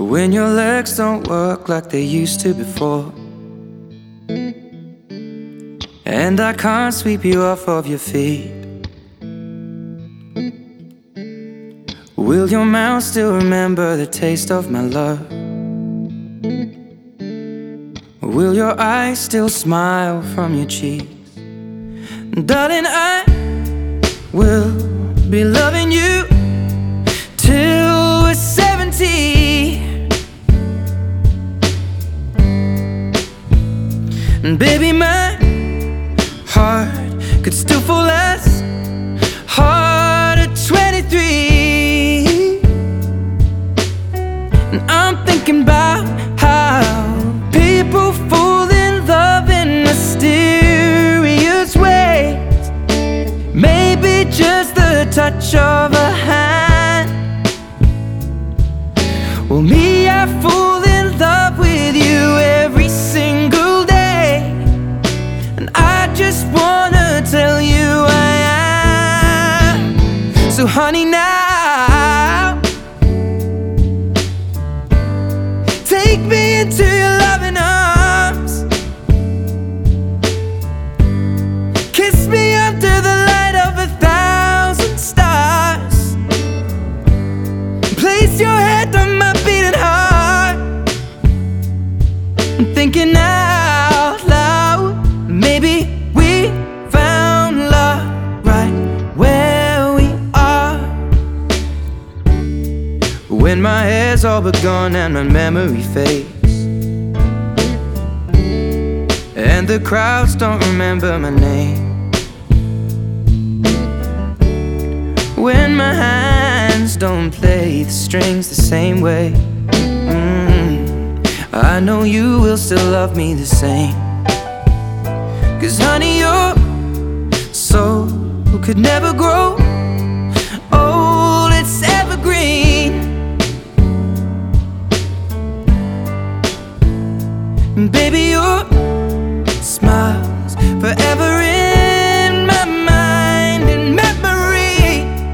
When your legs don't work like they used to before, and I can't sweep you off of your feet, will your mouth still remember the taste of my love? Will your eyes still smile from your cheeks? Darling, I will be loving you till we're 70. And baby, my heart could still fall as hard at 23. And I'm thinking about how people fall in love in mysterious ways. Maybe just the touch of a hand. Well, me, I fall in love with you every single day, and I just wanna tell you I am. So honey, now take me into your loving arms. Kiss me under the light of 1,000 stars. Place your head on my beating heart. I'm thinking out loud, maybe we found love right where we are. When my hair's all but gone and my memory fades, and the crowds don't remember my name, when my hands don't play the strings the same way, I know you will still love me the same. 'Cause honey, your soul could never grow old, it's evergreen. And baby, your smile's forever in my mind and memory.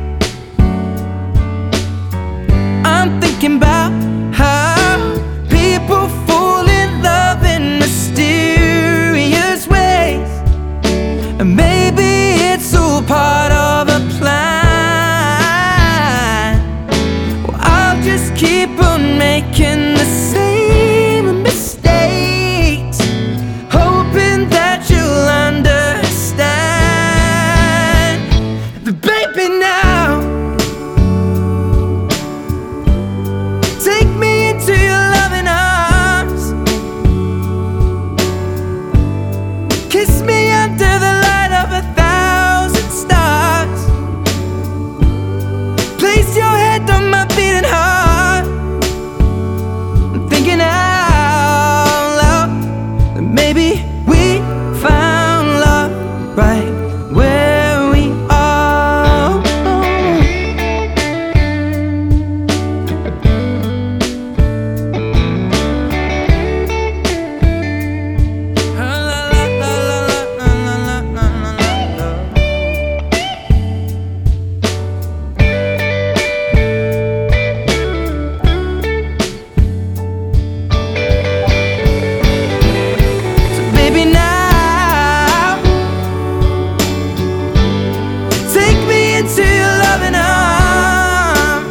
I'm thinking about how people fall in love in mysterious ways, and maybe it's all part of a plan. Well, I'll just keep on making the same mistakes, hoping that you'll understand. But baby, now take me into your loving arms. Kiss me under the light of 1,000 stars. Place your head on my beating heart. I'm thinking out loud that maybe we found love right where we are. So baby, now take me into your loving arms.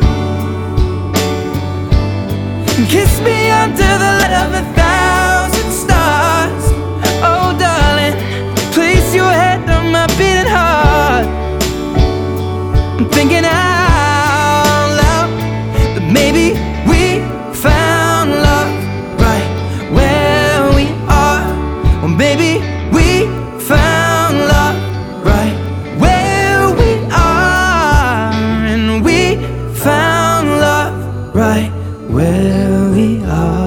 Kiss me under the light of 1,000 stars. Oh darling, place your head on my beating heart. I'm thinking out loud that maybe we found love right where we are. Or maybe we found love right where we are. And we found love right where we are.